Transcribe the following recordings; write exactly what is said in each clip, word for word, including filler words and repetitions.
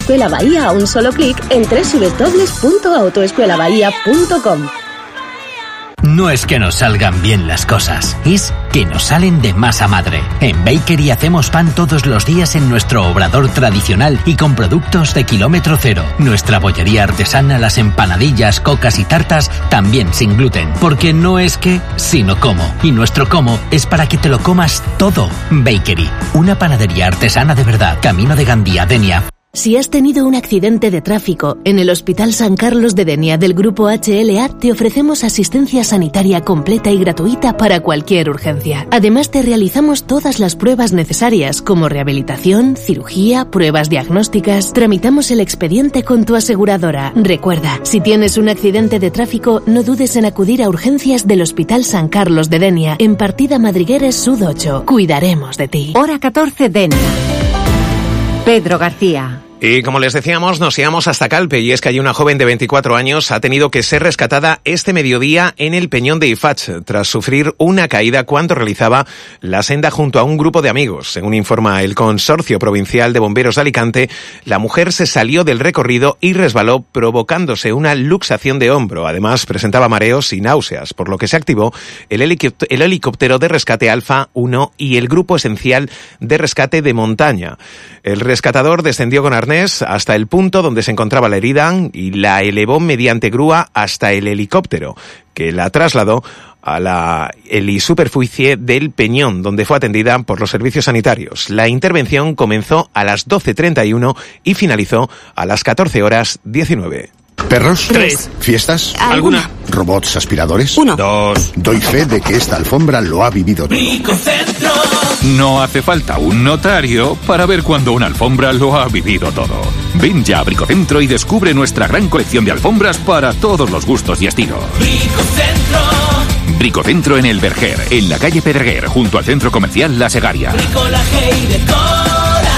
Autoescuela Bahía a un solo clic en doble u doble u doble u punto autoescuela bahía punto com. No es que nos salgan bien las cosas, es que nos salen de masa madre. En Bakery hacemos pan todos los días en nuestro obrador tradicional y con productos de kilómetro cero. Nuestra bollería artesana, las empanadillas, cocas y tartas, también sin gluten. Porque no es que, sino cómo. Y nuestro cómo es para que te lo comas todo. Bakery, una panadería artesana de verdad. Camino de Gandía, Denia. Si has tenido un accidente de tráfico, en el Hospital San Carlos de Denia del Grupo H L A te ofrecemos asistencia sanitaria completa y gratuita para cualquier urgencia. Además te realizamos todas las pruebas necesarias como rehabilitación, cirugía, pruebas diagnósticas. Tramitamos el expediente con tu aseguradora. Recuerda, si tienes un accidente de tráfico, no dudes en acudir a urgencias del Hospital San Carlos de Denia en Partida Madrigueres Sud ocho. Cuidaremos de ti. Hora catorce, Denia. Pedro García. Y como les decíamos, nos íbamos hasta Calpe, y es que hay una joven de veinticuatro años ha tenido que ser rescatada este mediodía en el Peñón de Ifach, tras sufrir una caída cuando realizaba la senda junto a un grupo de amigos. Según informa el Consorcio Provincial de Bomberos de Alicante, la mujer se salió del recorrido y resbaló, provocándose una luxación de hombro. Además, presentaba mareos y náuseas, por lo que se activó el, helicóptero, el helicóptero de rescate Alfa uno y el Grupo Esencial de Rescate de Montaña. El rescatador descendió con arnés hasta el punto donde se encontraba la herida y la elevó mediante grúa hasta el helicóptero, que la trasladó a la helisuperficie del Peñón, donde fue atendida por los servicios sanitarios. La intervención comenzó a las doce treinta y uno y finalizó a las catorce horas diecinueve. ¿Perros? Tres. ¿Fiestas? ¿Alguna? ¿Robots aspiradores? Uno. Dos. Doy fe de que esta alfombra lo ha vivido todo. Bricocentro. No hace falta un notario para ver cuando una alfombra lo ha vivido todo. Ven ya a Bricocentro y descubre nuestra gran colección de alfombras para todos los gustos y estilos. Bricocentro. Bricocentro en el Verger, en la calle Pedreguer, junto al centro comercial La Segaria. Bricolaje y decoración.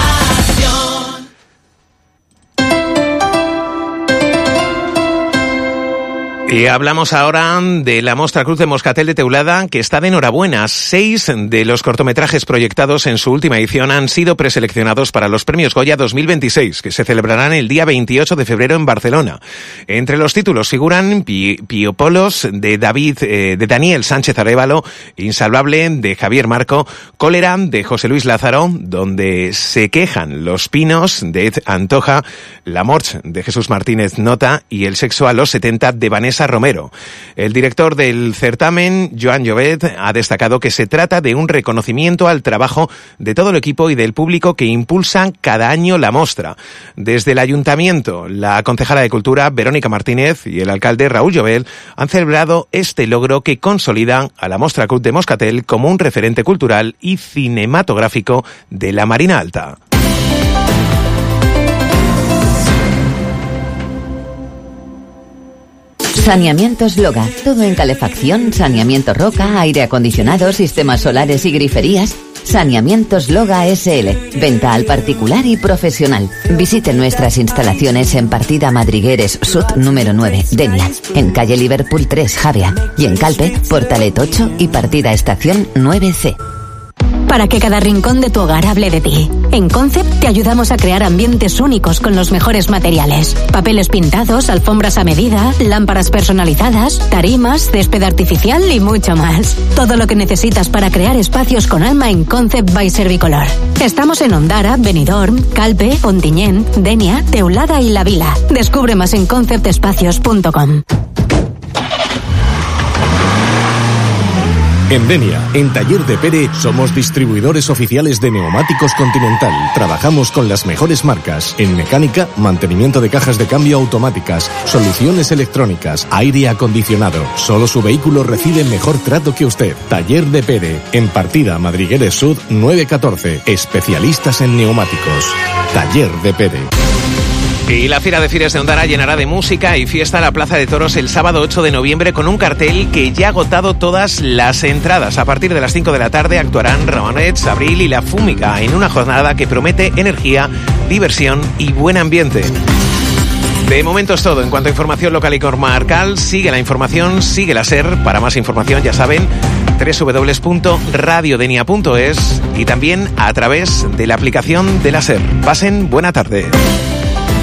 Y hablamos ahora de la Mostra Cruz de Moscatel de Teulada, que está de enhorabuena. Seis de los cortometrajes proyectados en su última edición han sido preseleccionados para los Premios Goya dos mil veintiséis, que se celebrarán el día veintiocho de febrero en Barcelona. Entre los títulos figuran Pi- Piopolos de David, eh, de Daniel Sánchez Arévalo, Insalvable de Javier Marco, Cólera de José Luis Lázaro, Donde se quejan los pinos de Ed Antoja, La Morch de Jesús Martínez Nota y El sexo a los setenta de Vanessa Romero. El director del certamen, Joan Llobet, ha destacado que se trata de un reconocimiento al trabajo de todo el equipo y del público que impulsan cada año la mostra. Desde el Ayuntamiento, la concejala de Cultura, Verónica Martínez, y el alcalde, Raúl Llobet, han celebrado este logro que consolida a la Mostra Cruz de Moscatel como un referente cultural y cinematográfico de la Marina Alta. Saneamientos Loga, todo en calefacción, saneamiento roca, aire acondicionado, sistemas solares y griferías. Saneamientos Loga S L, venta al particular y profesional. Visite nuestras instalaciones en Partida Madrigueres Sud número nueve, Denia, en calle Liverpool tres, Javea, y en Calpe, Portalet ocho y Partida Estación nueve C. Para que cada rincón de tu hogar hable de ti. En Concept te ayudamos a crear ambientes únicos con los mejores materiales. Papeles pintados, alfombras a medida, lámparas personalizadas, tarimas, césped artificial y mucho más. Todo lo que necesitas para crear espacios con alma en Concept by Servicolor. Estamos en Ondara, Benidorm, Calpe, Ontinyent, Denia, Teulada y La Vila. Descubre más en concept espacios punto com. En Denia, en Taller de Pere, somos distribuidores oficiales de neumáticos Continental. Trabajamos con las mejores marcas en mecánica, mantenimiento de cajas de cambio automáticas, soluciones electrónicas, aire acondicionado. Solo su vehículo recibe mejor trato que usted. Taller de Pere, en Partida Madrigueres Sud nueve catorce. Especialistas en neumáticos. Taller de Pere. Y la Fira de Fires de Ondara llenará de música y fiesta la Plaza de Toros el sábado ocho de noviembre con un cartel que ya ha agotado todas las entradas. A partir de las cinco de la tarde actuarán Ramonets, Abril y La Fúmica en una jornada que promete energía, diversión y buen ambiente. De momento es todo. En cuanto a información local y comarcal, sigue la información, sigue la SER. Para más información, ya saben, doble u doble u doble u punto radio denia punto es y también a través de la aplicación de la SER. Pasen buena tarde.